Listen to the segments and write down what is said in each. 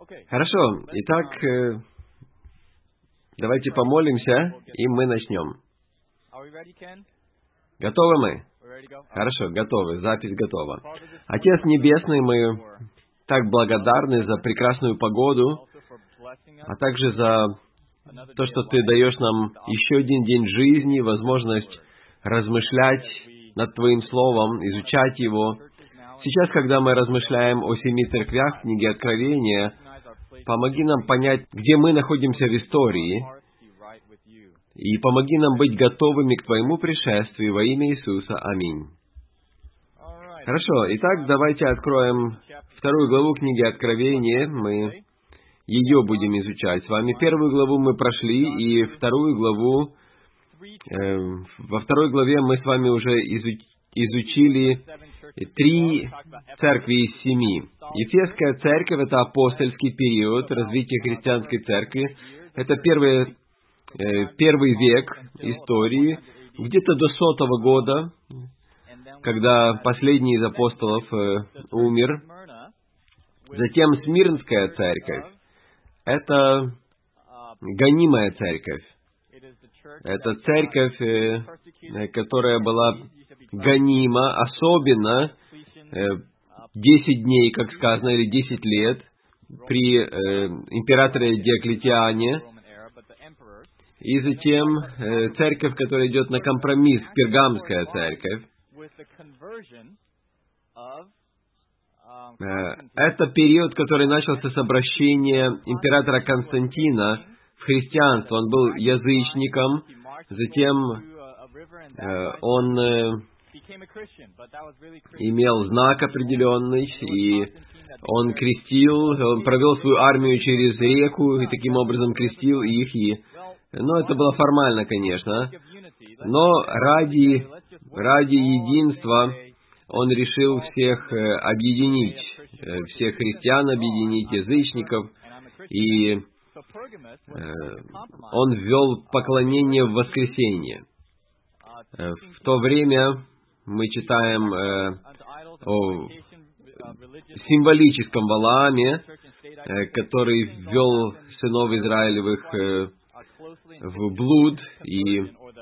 Хорошо. Итак, давайте помолимся, и мы начнем. Готовы мы? Хорошо, готовы. Запись готова. Отец Небесный, мы так благодарны за прекрасную погоду, а также за то, что Ты даешь нам еще один день жизни, возможность размышлять над Твоим Словом, изучать его. Сейчас, когда мы размышляем о 7 церквях в книге Откровения, помоги нам понять, где мы находимся в истории, и помоги нам быть готовыми к Твоему пришествию во имя Иисуса. Аминь. Хорошо, итак, давайте откроем 2 главу книги Откровения. Мы ее будем изучать с вами. 1 главу мы прошли, и 2 главу... Во 2 главе мы с вами уже изучили 3 церкви из 7. Ефесская церковь — это апостольский период развития христианской церкви. Это первый век истории, где-то до 100 года, когда последний из апостолов умер. Затем Смирнская церковь — это гонимая церковь. Это церковь, которая была гонима, особенно 10 дней, как сказано, или 10 лет при императоре Диоклетиане. И затем церковь, которая идет на компромисс, Пергамская церковь. Это период, который начался с обращения императора Константина в христианство. Он был язычником, затем он имел знак определенный, и он крестил, он провел свою армию через реку, и таким образом крестил их. Но это было формально, конечно. Но ради единства он решил всех объединить, всех христиан объединить, язычников, и он ввел поклонение в воскресенье. В то время мы читаем о символическом Валааме, который ввел сынов Израилевых в блуд, и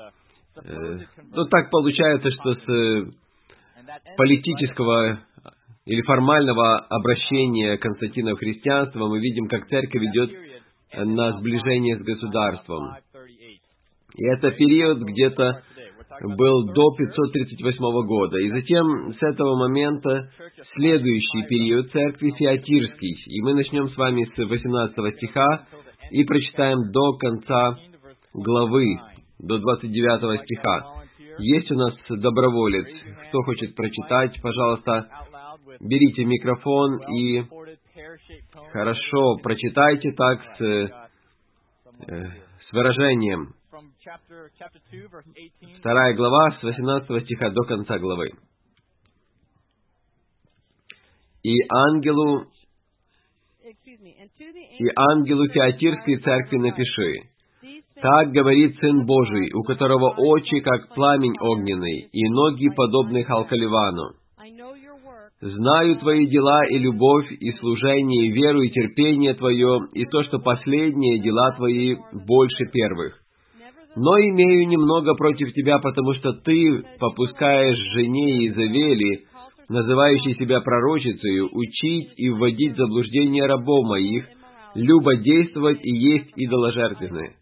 так получается, что с политического или формального обращения Константина в христианство мы видим, как церковь идет на сближение с государством. И это период где-то был до 538 года. И затем с этого момента следующий период церкви Фиатирский. И мы начнем с вами с 18 стиха и прочитаем до конца главы, до 29 стиха. Есть у нас доброволец. Кто хочет прочитать, пожалуйста, берите микрофон и хорошо прочитайте так с выражением. 2 глава с 18 стиха до конца главы. «И ангелу Фиатирской церкви напиши: так говорит Сын Божий, у которого очи, как пламень огненный, и ноги, подобны халкаливану. Знаю твои дела и любовь, и служение, и веру, и терпение твое, и то, что последние дела твои больше первых. Но имею немного против тебя, потому что ты попускаешь жене Иезавели, называющей себя пророчицею, учить и вводить в заблуждение рабов моих, любодействовать и есть идоложертвенные.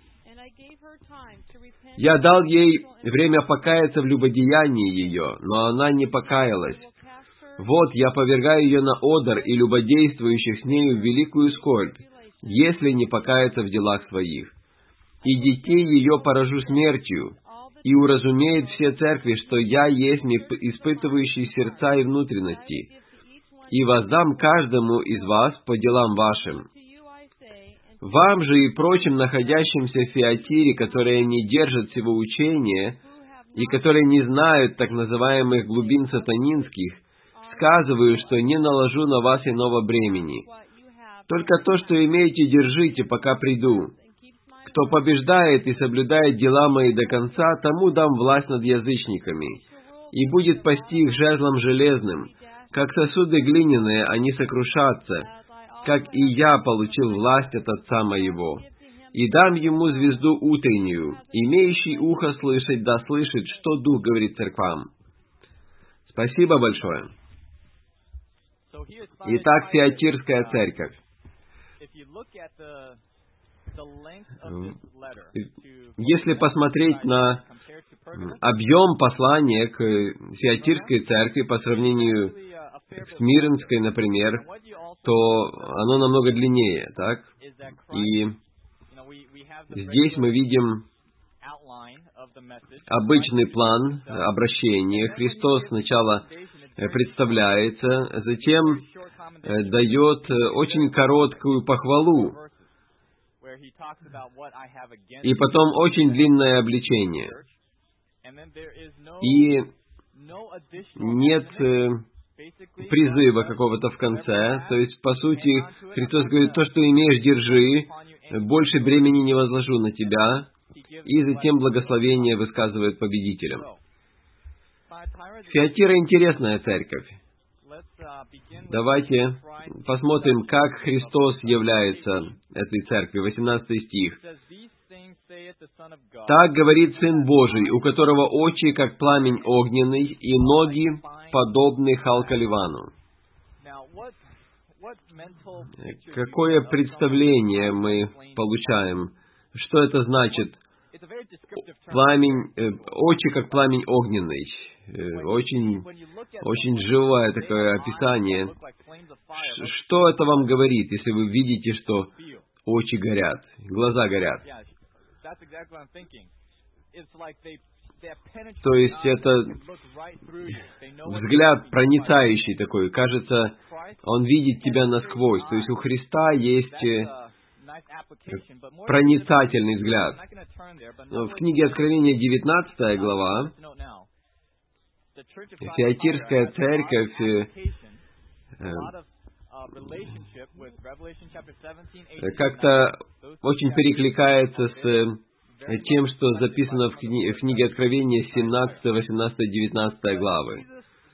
Я дал ей время покаяться в любодеянии ее, но она не покаялась. Вот, я повергаю ее на одр и любодействующих с нею в великую скорбь, если не покаяться в делах своих. И детей ее поражу смертью, и уразумеют все церкви, что я есть испытывающий сердца и внутренности, и воздам каждому из вас по делам вашим. Вам же и прочим находящимся в Фиатире, которые не держат всего учения, и которые не знают так называемых глубин сатанинских, сказываю, что не наложу на вас иного бремени. Только то, что имеете, держите, пока приду. Кто побеждает и соблюдает дела мои до конца, тому дам власть над язычниками, и будет пасти их жезлом железным. Как сосуды глиняные, они сокрушатся, как и я получил власть от Отца моего, и дам ему звезду утреннюю. Имеющий ухо слышать, да слышит, что Дух говорит церквам». Спасибо большое. Итак, Фиатирская церковь. Если посмотреть на объем послания к Фиатирской церкви по сравнению с Смирнской, например, то оно намного длиннее, так? И здесь мы видим обычный план обращения. Христос сначала представляется, затем дает очень короткую похвалу, и потом очень длинное обличение. И нет призыва какого-то в конце. То есть, по сути, Христос говорит: то, что имеешь, держи, больше бремени не возложу на тебя, и затем благословение высказывает победителям. Фиатира — интересная церковь. Давайте посмотрим, как Христос является этой церкви. 18 стих. «Так говорит Сын Божий, у которого очи, как пламень огненный, и ноги, подобны Халкаливану». Какое представление мы получаем? Что это значит? Очи, как пламень огненный. Очень живое такое описание. Что это вам говорит, если вы видите, что очи горят, глаза горят? То есть это взгляд проницающий такой. Кажется, он видит тебя насквозь. То есть у Христа есть проницательный взгляд. В книге Откровения 19 глава Фиатирская церковь как-то очень перекликается с тем, что записано в книге Откровения 17, 18, 19 главы.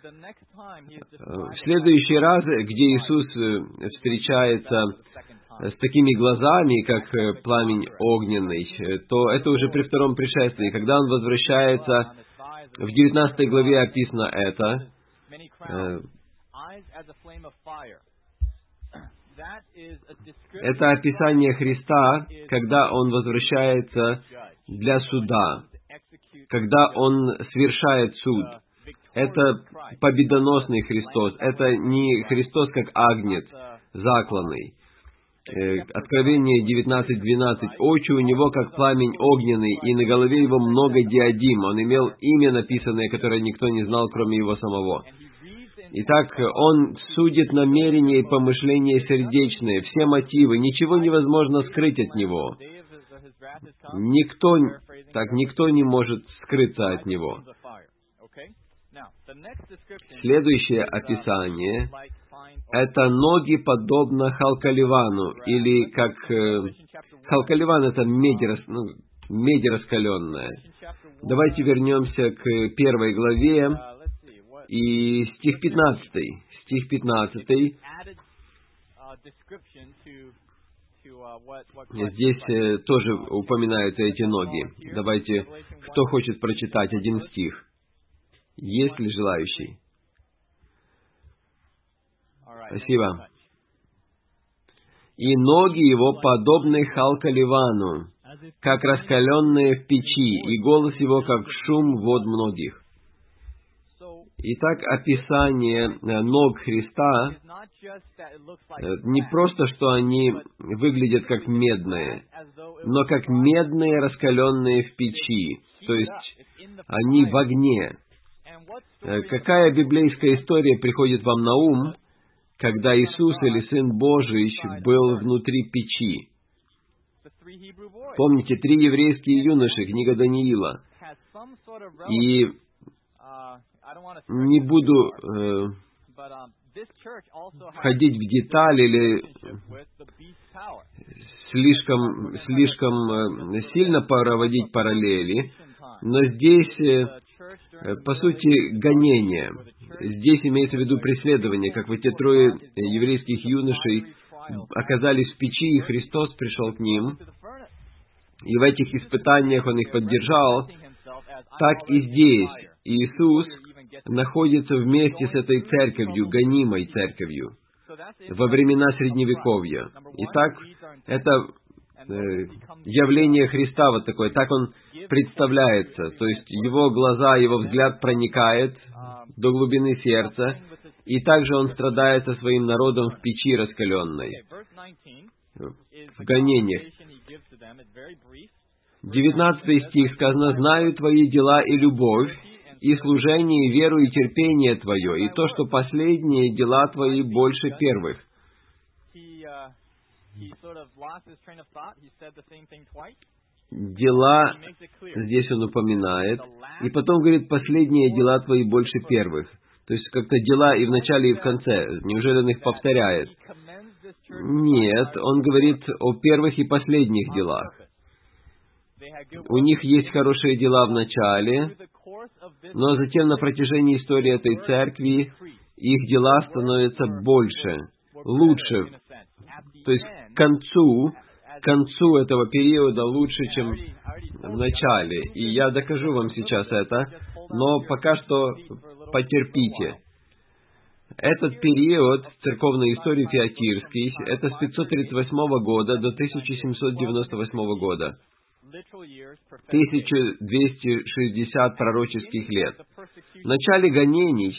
В следующий раз, где Иисус встречается с такими глазами, как пламень огненный, то это уже при втором пришествии. Когда Он возвращается, в 19 главе описано это. Это описание Христа, когда Он возвращается для суда, когда Он совершает суд. Это победоносный Христос. Это не Христос как агнец, закланный. Откровение 19:12. «Очи у него, как пламень огненный, и на голове его много диадим». Он имел имя написанное, которое никто не знал, кроме его самого. Итак, Он судит намерения и помышления сердечные, все мотивы. Ничего невозможно скрыть от Него. Никто не может скрыться от Него. Следующее описание — это ноги, подобно Халкаливану, или как... Халкаливан — это медь раскаленная. Давайте вернемся к 1 главе, и стих 15. Стих 15. Здесь тоже упоминаются эти ноги. Давайте, кто хочет прочитать один стих? Есть ли желающий? Спасибо. «И ноги его подобны Халкаливану, как раскаленные в печи, и голос его, как шум вод многих». Итак, описание ног Христа не просто, что они выглядят как медные, но как медные, раскаленные в печи, то есть они в огне. Какая библейская история приходит вам на ум, когда Иисус или Сын Божий был внутри печи? Помните, 3 еврейские юноши, книга Даниила. И не буду входить в детали или слишком сильно проводить параллели, но здесь, по сути, гонение. Здесь имеется в виду преследование, как вот те 3 еврейских юношей оказались в печи, и Христос пришел к ним, и в этих испытаниях Он их поддержал, так и здесь Иисус находится вместе с этой церковью, гонимой церковью, во времена Средневековья. Итак, это явление Христа вот такое, так Он представляется, то есть Его глаза, Его взгляд проникает до глубины сердца, и также Он страдает со своим народом в печи раскаленной, в гонениях. 19 стих сказано: «Знаю твои дела и любовь, и служение, и веру, и терпение твое, и то, что последние дела твои больше первых». Дела, здесь он упоминает, и потом говорит: «Последние дела твои больше первых». То есть как-то дела и в начале, и в конце. Неужели он их повторяет? Нет, он говорит о первых и последних делах. У них есть хорошие дела в начале, но затем на протяжении истории этой церкви их дела становятся больше, лучше. То есть к концу этого периода лучше, чем в начале. И я докажу вам сейчас это, но пока что потерпите. Этот период церковной истории Фиатирский, это с 538 года до 1798 года. 1260 пророческих лет. В начале гонений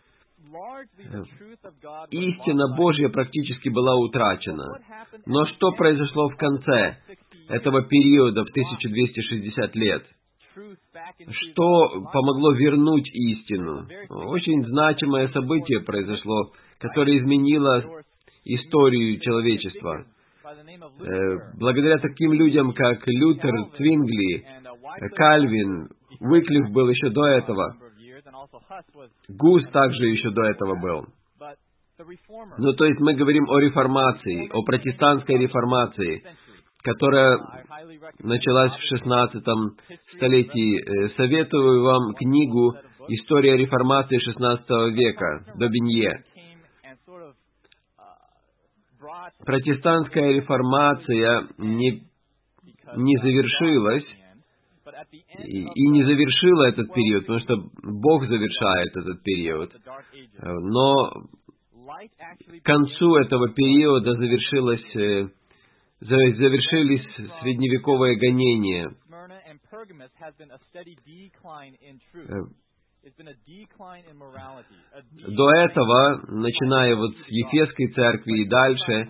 истина Божья практически была утрачена. Но что произошло в конце этого периода в 1260 лет? Что помогло вернуть истину? Очень значимое событие произошло, которое изменило историю человечества. Благодаря таким людям, как Лютер, Цвингли, Кальвин, Уиклиф был еще до этого, Гус также еще до этого был. Ну, то есть мы говорим о реформации, о протестантской реформации, которая началась в 16 столетии. Советую вам книгу «История реформации XVI века» Добинье. Протестантская реформация не завершилась и не завершила этот период, потому что Бог завершает этот период. Но к концу этого периода завершились средневековые гонения. До этого, начиная вот с Ефесской церкви и дальше,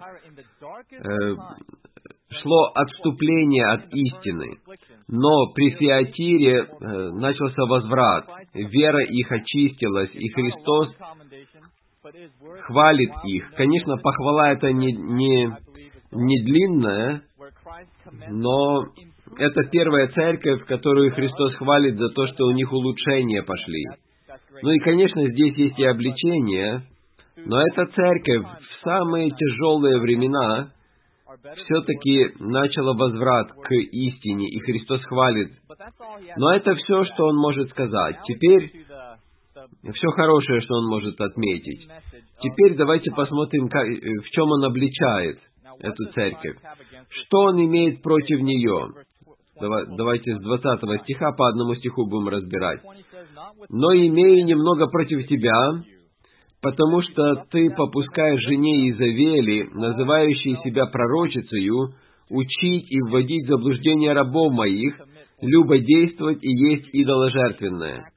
шло отступление от истины. Но при Фиатире начался возврат. Вера их очистилась, и Христос хвалит их. Конечно, похвала это не длинная, но это первая церковь, которую Христос хвалит за то, что у них улучшения пошли. Ну и, конечно, здесь есть и обличение, но эта церковь в самые тяжелые времена все-таки начала возврат к истине, и Христос хвалит. Но это все, что Он может сказать. Теперь, все хорошее, что Он может отметить. Теперь давайте посмотрим, в чем Он обличает эту церковь. Что Он имеет против нее? Давайте с 20 стиха по одному стиху будем разбирать. «Но имею немного против тебя, потому что ты попускаешь жене Изавели, называющей себя пророчицею, учить и вводить в заблуждение рабов моих, любодействовать и есть идоложертвенное».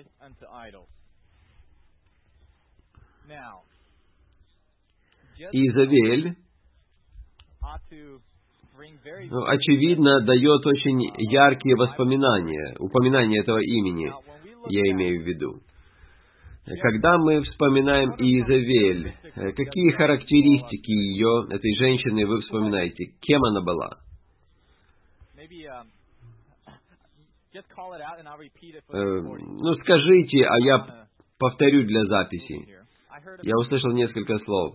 Изавель, очевидно, дает очень яркие воспоминания, упоминание этого имени, я имею в виду. Когда мы вспоминаем Иезавель, какие характеристики ее, этой женщины, вы вспоминаете? Кем она была? Ну, скажите, а я повторю для записи. Я услышал несколько слов.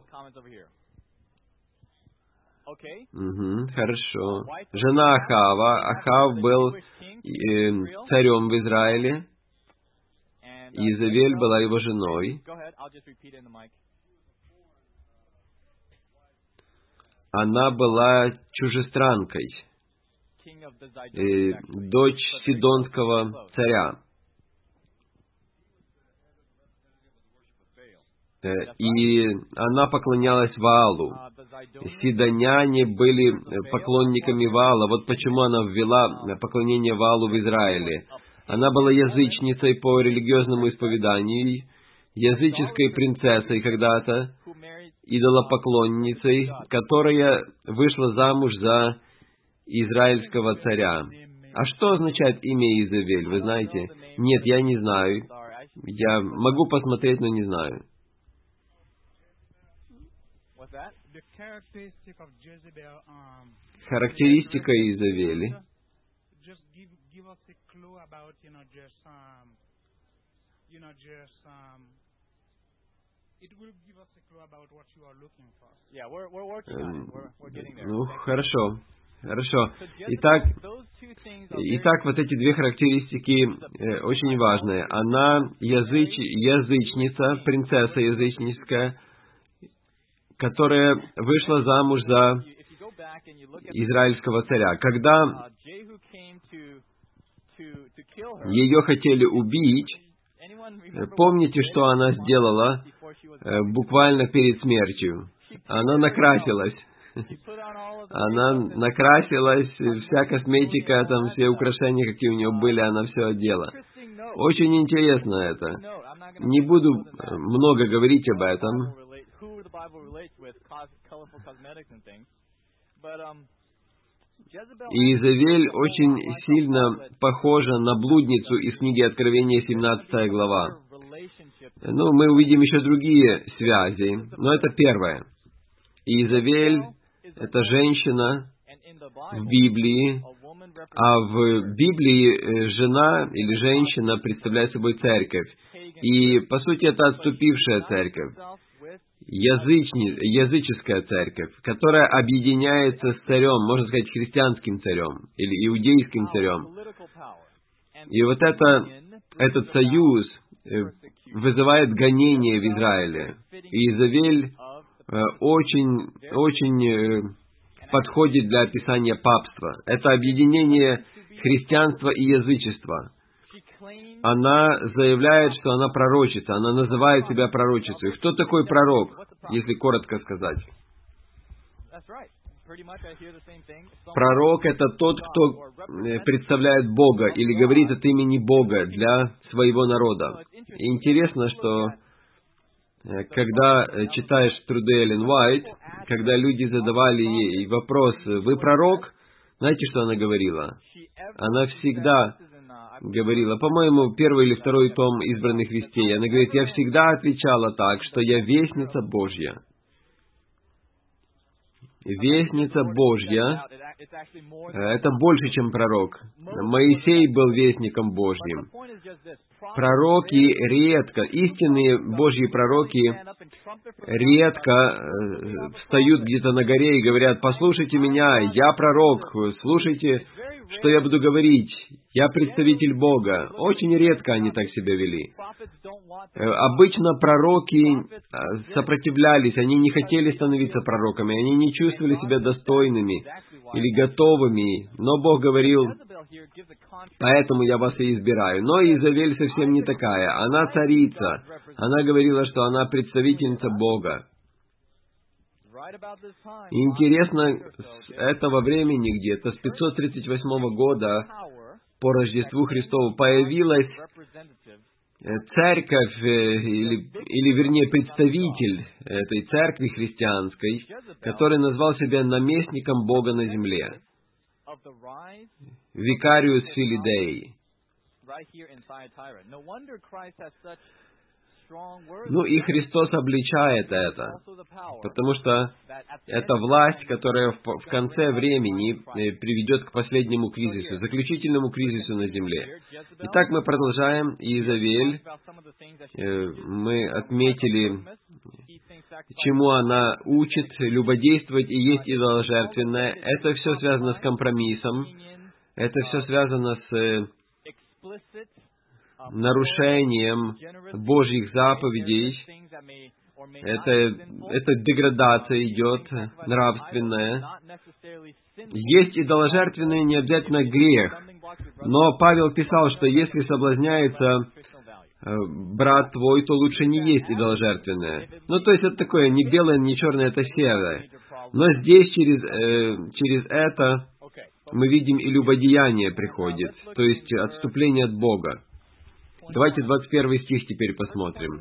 Угу, хорошо. Жена Ахава. Ахав был царем в Израиле. Иезавель была его женой. она была чужестранкой, дочь Сидонского царя. И она поклонялась Ваалу. Сидоняне были поклонниками Ваала. Вот почему она ввела поклонение Ваалу в Израиле. Она была язычницей по религиозному исповеданию, языческой принцессой когда-то, идолопоклонницей, которая вышла замуж за израильского царя. А что означает имя Иезавель, вы знаете? Нет, я не знаю. Я могу посмотреть, но не знаю. Характеристика Иезавели. Ну, хорошо. Хорошо. Итак, вот эти две характеристики очень важные. Она язычница, принцесса язычницкая, которая вышла замуж за израильского царя. Когда ее хотели убить, помните, что она сделала буквально перед смертью? Она накрасилась. Она накрасилась, вся косметика, там все украшения, какие у нее были, она все одела. Очень интересно это. Не буду много говорить об этом. Иезавель очень сильно похожа на блудницу из книги Откровения, 17 глава. Ну, мы увидим еще другие связи, но это первое. Иезавель — это женщина в Библии, а в Библии жена или женщина представляет собой церковь. И, по сути, это отступившая церковь, языческая церковь, которая объединяется с царем, можно сказать, христианским царем или иудейским царем. И вот этот союз вызывает гонение в Израиле. Иезавель очень подходит для описания папства. Это объединение христианства и язычества. Она заявляет, что она пророчица, она называет себя пророчицей. Кто такой пророк, если коротко сказать? Пророк — это тот, кто представляет Бога или говорит от имени Бога для своего народа. И интересно, что когда читаешь труды Эллен Уайт, когда люди задавали ей вопрос: «Вы пророк?» Знаете, что она говорила? Она всегда говорила, по-моему, 1 или 2 том «Избранных вестей», она говорит: «Я всегда отвечала так, что я вестница Божья». Вестница Божья — это больше, чем пророк. Моисей был вестником Божьим. Пророки редко, истинные Божьи пророки редко встают где-то на горе и говорят: «Послушайте меня, я пророк, слушайте, что я буду говорить, я представитель Бога». Очень редко они так себя вели. Обычно пророки сопротивлялись, они не хотели становиться пророками, они не чувствовали себя достойными или готовыми, но Бог говорил: «Поэтому я вас и избираю». Но Иезавель совсем не такая. Она царица. Она говорила, что она представительница Бога. И интересно, с этого времени, где-то с 538 года по Рождеству Христову, появилась церковь, или вернее представитель этой церкви христианской, который назвал себя наместником Бога на земле. Викариус Филидей. Ну и Христос обличает это, потому что это власть, которая в конце времени приведет к последнему кризису, заключительному кризису на земле. Итак, мы продолжаем. Иезавель, мы отметили, чему она учит: любодействовать и есть идоложертвенное. Это все связано с компромиссом, это все связано с нарушением Божьих заповедей, Это деградация идет, нравственная. Есть идоложертвенные, не обязательно грех. Но Павел писал, что если соблазняется брат твой, то лучше не есть идоложертвенное. Ну, то есть это такое, не белое, не черное, это серое. Но здесь через это мы видим и любодеяние приходит, то есть отступление от Бога. Давайте 21 стих теперь посмотрим.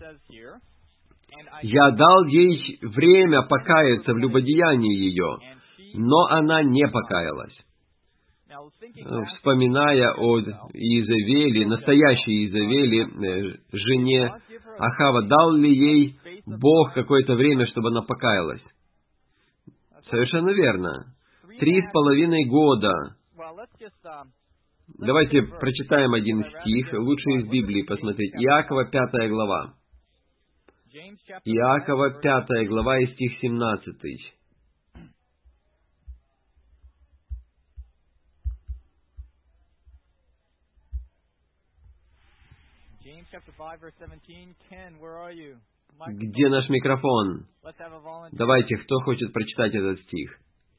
«Я дал ей время покаяться в любодеянии ее, но она не покаялась». Вспоминая о Иезавели, настоящей Иезавели, жене Ахава, дал ли ей Бог какое-то время, чтобы она покаялась? Совершенно верно. 3,5 года. Давайте прочитаем один стих, лучше из Библии посмотреть. Иакова, 5 глава. Иакова, 5 глава и стих 17. Где наш микрофон? Давайте, кто хочет прочитать этот стих?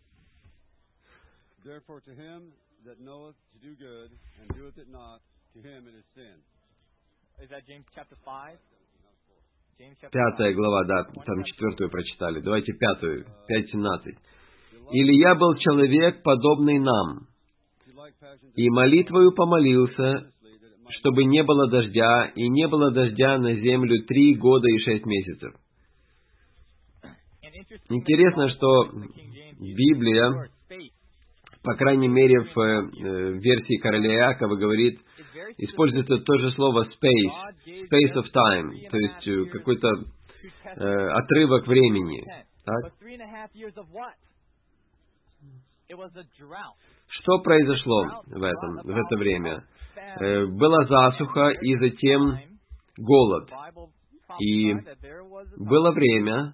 Пятая глава, да, там 4 прочитали. Давайте 5, 5:17. «Илия был человек, подобный нам, и молитвою помолился, чтобы не было дождя, и не было дождя на землю 3 года и 6 месяцев». Интересно, что Библия, по крайней мере, в версии короля Иакова говорит, использует то же слово space of time, то есть какой-то отрывок времени. Так? Что произошло в это время? Была засуха и затем голод. И было время,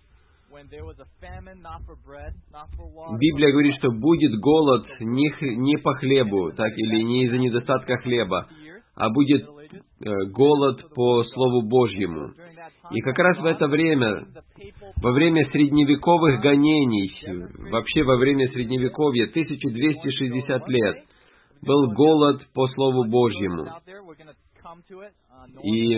Библия говорит, что будет голод не по хлебу, так, или не из-за недостатка хлеба, а будет голод по Слову Божьему. И как раз в это время, во время средневековых гонений, вообще во время Средневековья, 1260 лет, был голод по Слову Божьему. И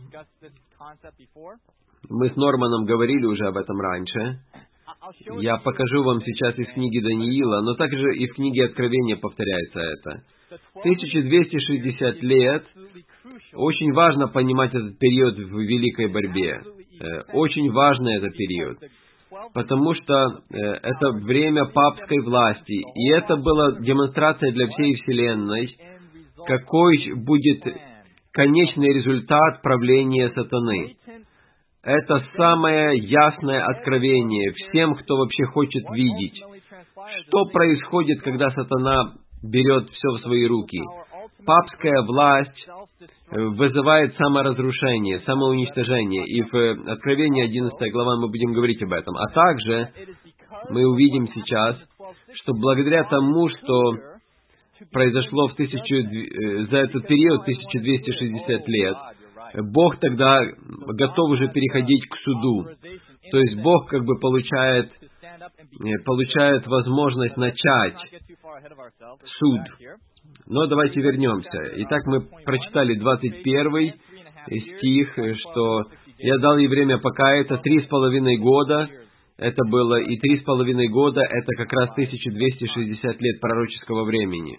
мы с Норманом говорили уже об этом раньше. Я покажу вам сейчас из книги Даниила, но также и в книге Откровения повторяется это. 1260 лет. Очень важно понимать этот период в великой борьбе. Очень важный этот период. Потому что это время папской власти. И это была демонстрация для всей Вселенной, какой будет конечный результат правления сатаны. Это самое ясное откровение всем, кто вообще хочет видеть. Что происходит, когда сатана берет все в свои руки? Папская власть вызывает саморазрушение, самоуничтожение. И в Откровении 11 глава мы будем говорить об этом. А также мы увидим сейчас, что благодаря тому, что произошло за этот период 1260 лет, Бог тогда готов уже переходить к суду. То есть Бог как бы получает возможность начать суд. Но давайте вернемся. Итак, мы прочитали 21 стих, что «Я дал ей время покаяться 3,5 года». Это было, и 3,5 года, это как раз 1260 лет пророческого времени.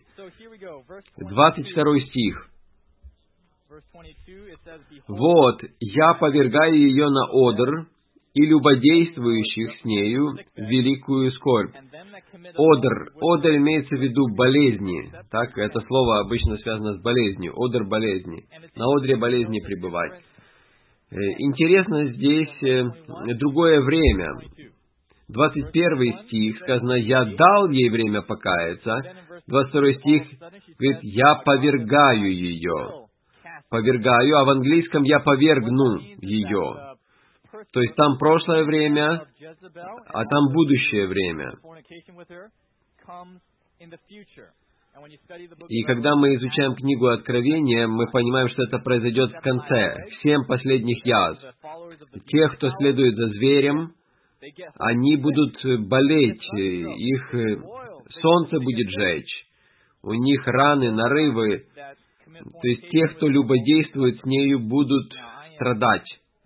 22 стих. «Вот, я повергаю ее на одр, и любодействующих с нею в великую скорбь». Одр имеется в виду болезни. Так, это слово обычно связано с болезнью. Одр болезни. На одре болезни пребывать. Интересно здесь другое время. 21 стих сказано, «Я дал ей время покаяться». 22 стих говорит, «Я повергаю ее». Повергаю, а в английском «я повергну ее». То есть там прошлое время, а там будущее время. И когда мы изучаем книгу Откровения, мы понимаем, что это произойдет в конце, в 7 последних язв. Тех, кто следует за зверем, они будут болеть, их солнце будет жечь, у них раны, нарывы. То есть тех, кто любодействует с нею, будут страдать.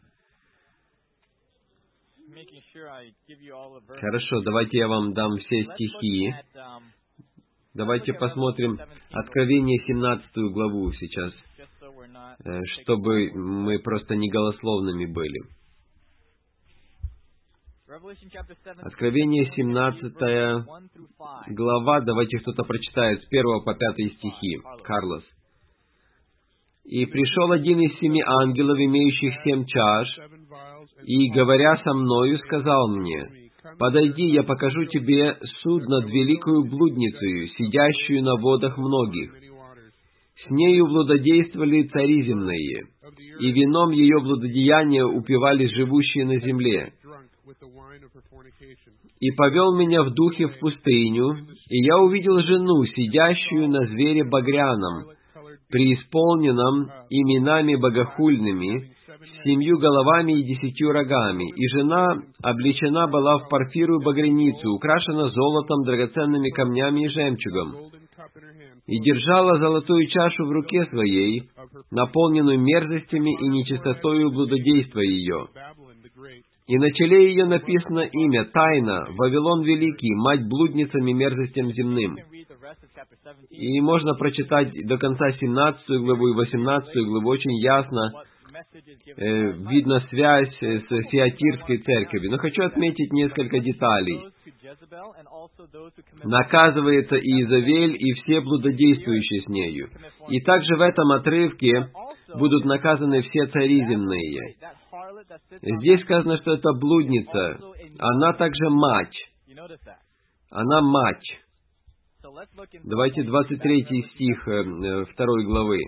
Хорошо, давайте я вам дам все стихи. Давайте посмотрим Откровение 17 главу сейчас, чтобы мы просто не голословными были. Откровение 17 глава, давайте кто-то прочитает с 1 по 5 стихи. Карлос. «И пришел один из 7 ангелов, имеющих 7 чаш, и, говоря со мною, сказал мне: подойди, я покажу тебе суд над великою блудницею, сидящую на водах многих. С нею блудодействовали цари земные, и вином ее блудодеяния упивались живущие на земле. И повел меня в духе в пустыню, и я увидел жену, сидящую на звере багряном, преисполненном именами богохульными, с 7 головами и 10 рогами, и жена облечена была в парфирую багряницу, украшена золотом, драгоценными камнями и жемчугом, и держала золотую чашу в руке своей, наполненную мерзостями и нечистотою блудодейства ее. И на челе ее написано имя, тайна, Вавилон Великий, мать блудницам и мерзостям земным». И можно прочитать до конца 17 главу и 18 главу, очень ясно видна связь с Фиатирской церковью. Но хочу отметить несколько деталей. Наказывается Иезавель и все блудодействующие с нею. И также в этом отрывке будут наказаны все цари земные. Здесь сказано, что это блудница. Она также мать. Она мать. Давайте 23 стих 2 главы.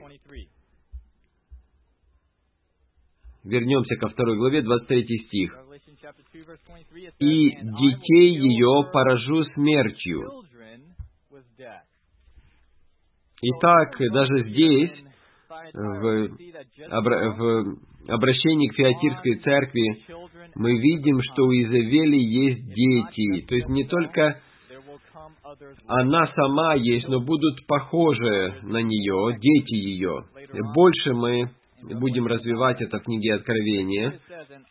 Вернемся ко 2 главе, 23 стих. «И детей ее поражу смертью». Итак, даже здесь, в обращении к Фиатирской церкви, мы видим, что у Иезавели есть дети. То есть не только она сама есть, но будут похожи на нее, дети ее. Больше мы будем развивать это в книге Откровения.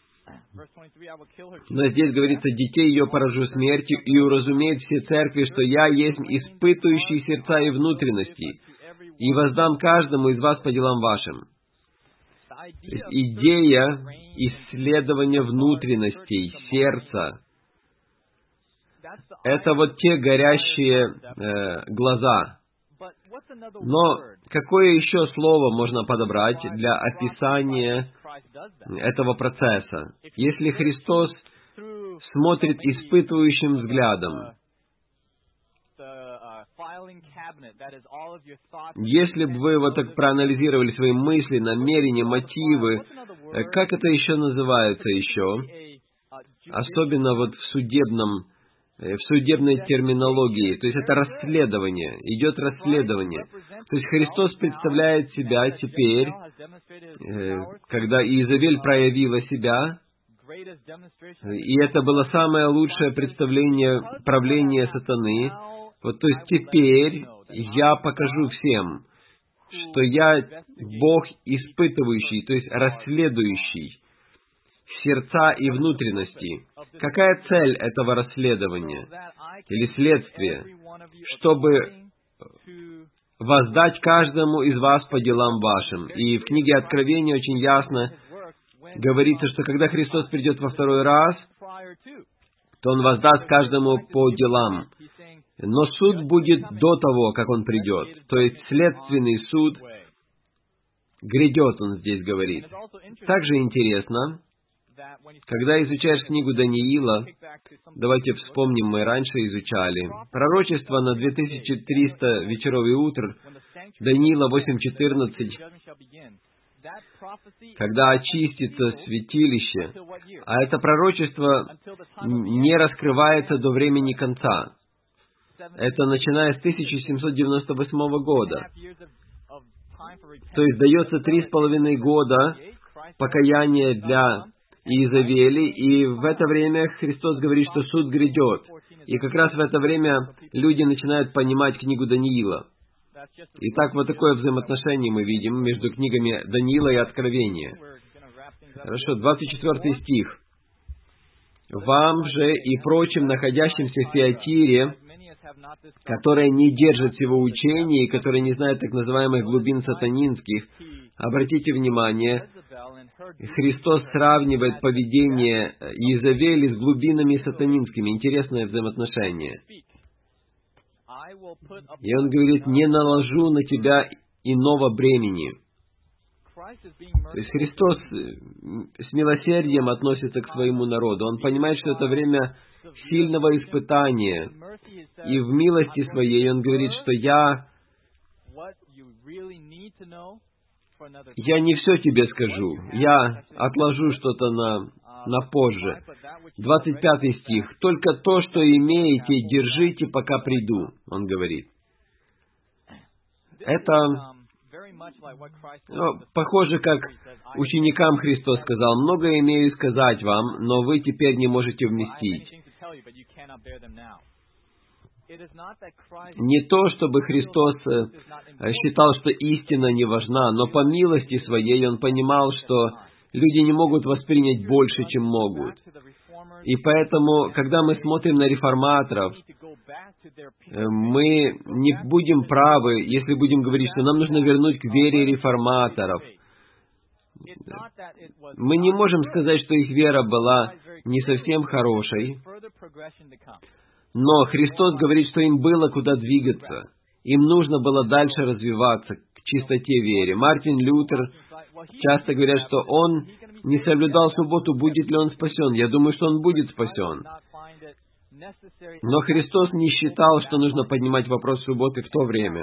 Но здесь говорится: «Детей ее поражу смертью, и уразумеют все церкви, что я есть испытывающий сердца и внутренности, и воздам каждому из вас по делам вашим». То есть идея исследования внутренностей, сердца, это вот те горящие глаза. Но какое еще слово можно подобрать для описания этого процесса? Если Христос смотрит испытывающим взглядом, если бы вы вот так проанализировали свои мысли, намерения, мотивы, как это еще называется еще? Особенно вот в судебной терминологии. То есть это расследование. Идет расследование. То есть Христос представляет себя теперь, когда Иезавель проявила себя, и это было самое лучшее представление правления сатаны. Вот, то есть теперь я покажу всем, что я Бог испытывающий, то есть расследующий сердца и внутренности. Какая цель этого расследования или следствия? Чтобы воздать каждому из вас по делам вашим. И в книге Откровения очень ясно говорится, что когда Христос придет во второй раз, то Он воздаст каждому по делам. Но суд будет до того, как Он придет. То есть следственный суд грядет, Он здесь говорит. Также интересно, когда изучаешь книгу Даниила, давайте вспомним, мы раньше изучали, пророчество на 2300 вечеров и утр, Даниила 8:14, когда очистится святилище, а это пророчество не раскрывается до времени конца. Это начиная с 1798 года. То есть дается 3,5 года покаяния для Иезавели, и в это время Христос говорит, что суд грядет. И как раз в это время люди начинают понимать книгу Даниила. Итак, вот такое взаимоотношение мы видим между книгами Даниила и Откровения. Хорошо, 24 стих. «Вам же и прочим, находящимся в Фиатире, которые не держат всего учения и которые не знают так называемых глубин сатанинских, обратите внимание, Христос сравнивает поведение Иезавели с глубинами сатанинскими. Интересное взаимоотношение. И Он говорит, не наложу на тебя иного бремени». То есть Христос с милосердием относится к своему народу. Он понимает, что это время сильного испытания. И в милости Своей Он говорит, что я не все тебе скажу. Я отложу что-то на позже. 25 стих. «Только то, что имеете, держите, пока приду», Он говорит. Это похоже, как ученикам Христос сказал, «Многое имею сказать вам, но вы теперь не можете вместить». Не то, чтобы Христос считал, что истина не важна, но по милости Своей Он понимал, что люди не могут воспринять больше, чем могут. И поэтому, когда мы смотрим на реформаторов, мы не будем правы, если будем говорить, что нам нужно вернуть к вере реформаторов. Мы не можем сказать, что их вера была не совсем хорошей, но Христос говорит, что им было куда двигаться. Им нужно было дальше развиваться к чистоте веры. Мартин Лютер часто говорят, что он не соблюдал субботу, будет ли он спасен. Я думаю, что он будет спасен. Но Христос не считал, что нужно поднимать вопрос субботы в то время.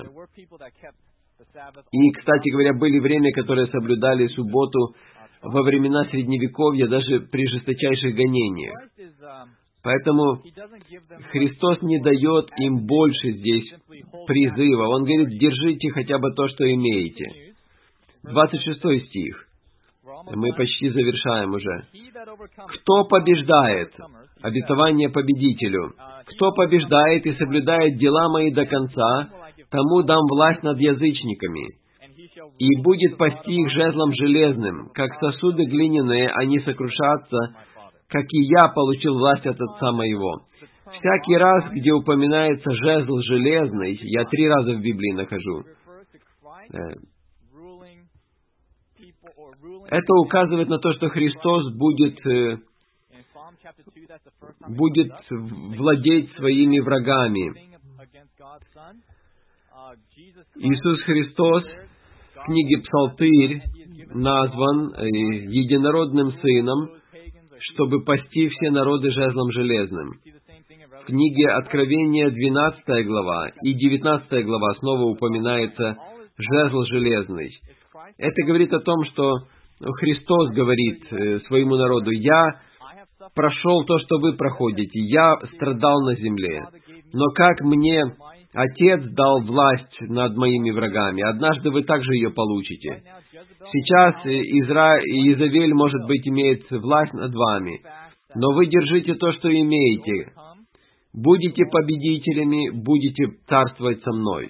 И, кстати говоря, были время, которые соблюдали субботу во времена Средневековья, даже при жесточайших гонениях. Поэтому Христос не дает им больше здесь призыва. Он говорит, держите хотя бы то, что имеете. 26 стих. Мы почти завершаем уже. «Кто побеждает?» Обетование победителю. «Кто побеждает и соблюдает дела мои до конца, тому дам власть над язычниками. И будет пасти их жезлом железным, как сосуды глиняные, они сокрушатся, как и я получил власть от Отца моего». Всякий раз, где упоминается жезл железный, я 3 раза в Библии нахожу, это указывает на то, что Христос будет владеть своими врагами. Иисус Христос в книге Псалтырь назван единородным Сыном, чтобы пасти все народы жезлом железным. В книге Откровения 12 глава и 19 глава снова упоминается жезл железный. Это говорит о том, что Христос говорит своему народу, «Я прошел то, что вы проходите, я страдал на земле, но как мне Отец дал власть над моими врагами, однажды вы также ее получите. Сейчас Иезавель, может быть, имеет власть над вами, но вы держите то, что имеете. Будете победителями, будете царствовать со мной».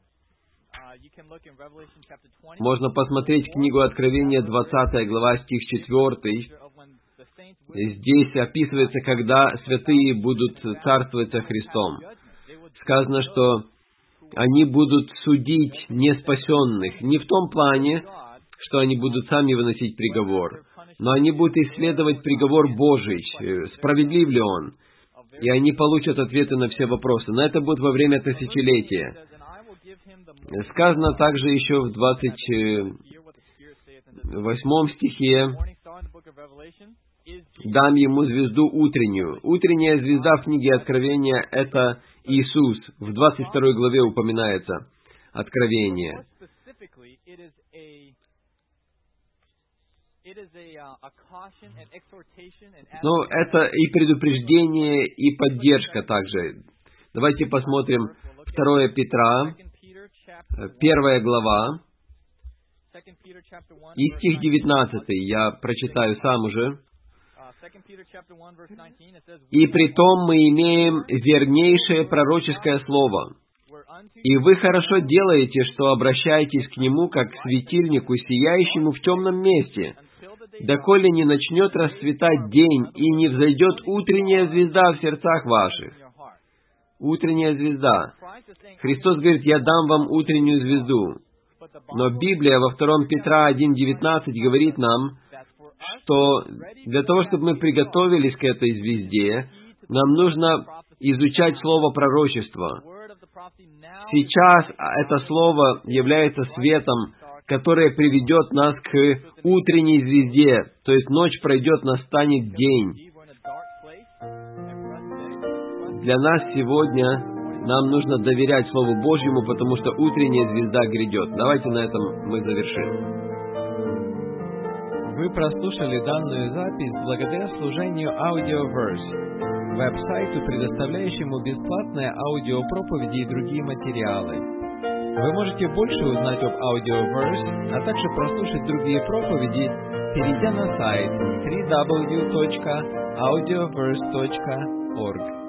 Можно посмотреть книгу Откровения, 20 глава, стих 4. Здесь описывается, когда святые будут царствовать со Христом. Сказано, что они будут судить неспасенных, не в том плане, что они будут сами выносить приговор, но они будут исследовать приговор Божий, справедлив ли он, и они получат ответы на все вопросы. Но это будет во время тысячелетия. Сказано также еще в 28 стихе, «Дам ему звезду утреннюю». Утренняя звезда в книге Откровения — это Иисус. В 22 главе упоминается Откровение. Но это и предупреждение, и поддержка также. Давайте посмотрим 2 Петра, 1 глава, и стих 19, я прочитаю сам уже. «И притом мы имеем вернейшее пророческое слово, и вы хорошо делаете, что обращаетесь к нему, как к светильнику, сияющему в темном месте, доколе не начнет расцветать день, и не взойдет утренняя звезда в сердцах ваших». Утренняя звезда. Христос говорит: «Я дам вам утреннюю звезду». Но Библия во 2 Петра 1:19 говорит нам, что для того, чтобы мы приготовились к этой звезде, нам нужно изучать слово пророчества. Сейчас это слово является светом, которое приведет нас к утренней звезде, то есть ночь пройдет, настанет день. Для нас сегодня нам нужно доверять Слову Божьему, потому что утренняя звезда грядет. Давайте на этом мы завершим. Вы прослушали данную запись благодаря служению Audioverse, веб-сайту, предоставляющему бесплатные аудиопроповеди и другие материалы. Вы можете больше узнать об Audioverse, а также прослушать другие проповеди, перейдя на сайт www.audioverse.org.